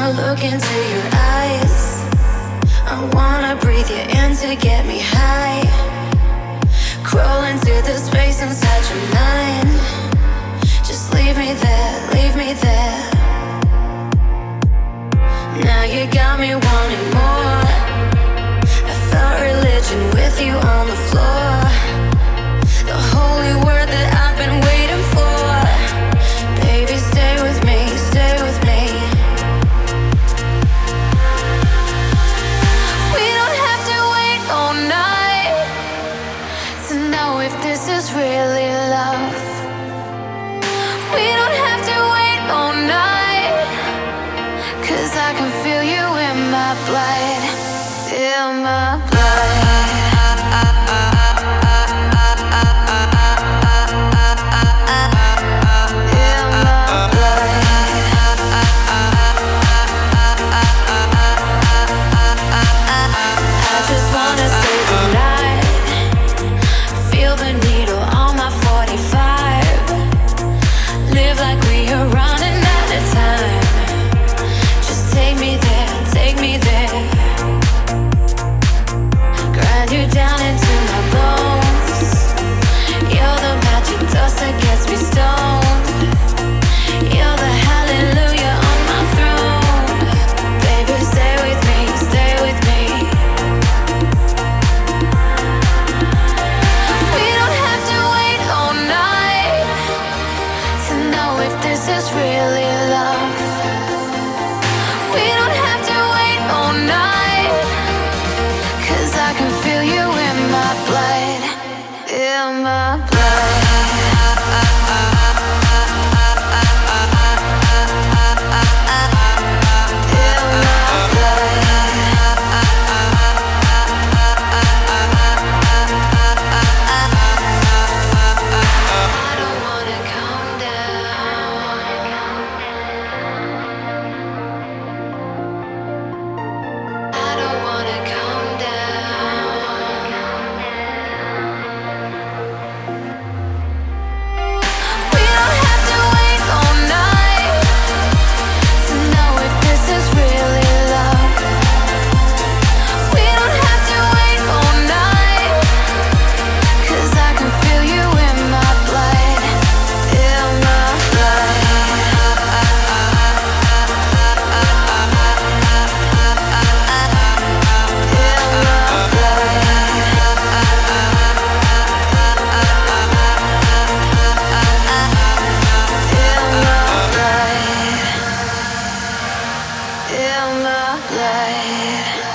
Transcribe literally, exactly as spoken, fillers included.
look into your eyes. I wanna breathe you in to get me high. Crawl into the space inside your mind. Just leave me there, leave me there. Now you got me wanting more. I felt religion with you on the floor. The holy word that I've been waiting for. Baby, stay with me, stay with me. We don't have to wait all night to know if this is really love. We don't have to wait all night, 'cause I can feel you in my blood, in my blood. In my blood.